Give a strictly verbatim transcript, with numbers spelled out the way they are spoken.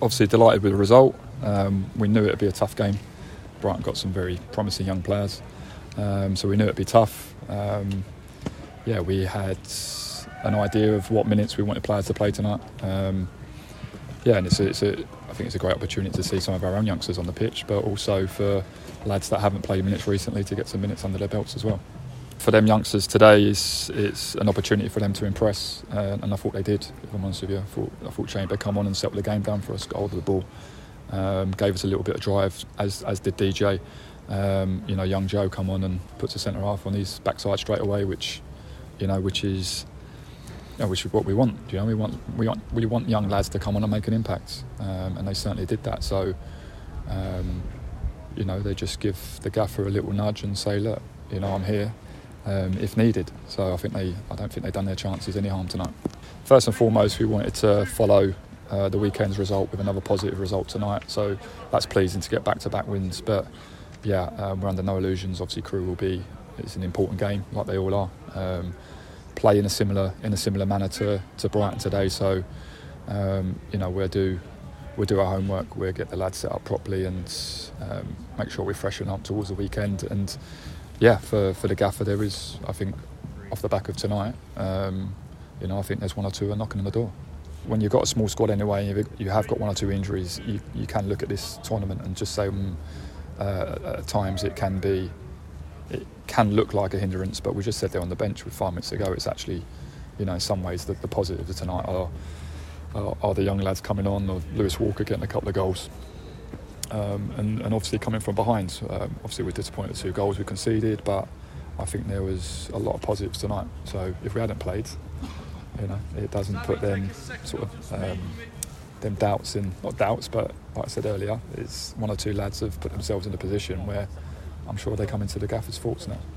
obviously delighted with the result. Um, we knew it would be a tough game. Brighton got some very promising young players, um, so we knew it would be tough. Um, yeah, we had an idea of what minutes we wanted players to play tonight. Um, yeah, and it's a, it's a, I think it's a great opportunity to see some of our own youngsters on the pitch, but also for lads that haven't played minutes recently to get some minutes under their belts as well. For them youngsters today, it's, it's an opportunity for them to impress, uh, and I thought they did, if I'm honest with you. I thought, I thought Chamber come on and settled the game down for us, got hold of the ball, um, gave us a little bit of drive, as as did D J. Um, you know, young Joe come on and puts a centre half on his backside straight away, which, you know, which is, you know, which is what we want. You know, we want we want we want young lads to come on and make an impact, um, and they certainly did that. So, um, you know, they just give the gaffer a little nudge and say, look, you know, I'm here. Um, if needed. So I think they, I don't think they've done their chances any harm tonight. First and foremost, we wanted to follow uh, the weekend's result with another positive result tonight. So that's pleasing to get back-to-back wins. But yeah, um, we're under no illusions. Obviously, Crewe will be. It's an important game, like they all are. Um, play in a similar in a similar manner to, to Brighton today. So um, you know, we'll do we'll do our homework. We'll get the lads set up properly and um, make sure we freshen up towards the weekend. And yeah, for, for the gaffer, there is, I think, off the back of tonight, um, you know, I think there's one or two are knocking on the door. When you've got a small squad anyway, and you have got one or two injuries, you, you can look at this tournament and just say, um, uh, at times it can be, it can look like a hindrance, but we just said there on the bench with five minutes to go, it's actually, you know, in some ways the, the positives of tonight are, are, are the young lads coming on, or Lewis Walker getting a couple of goals. Um, and, and obviously coming from behind. Um, obviously we're disappointed with two goals we conceded, but I think there was a lot of positives tonight. So if we hadn't played, you know, it doesn't put them sort of um, them doubts in, not doubts, but like I said earlier, it's one or two lads have put themselves in a position where I'm sure they come into the gaffer's thoughts now.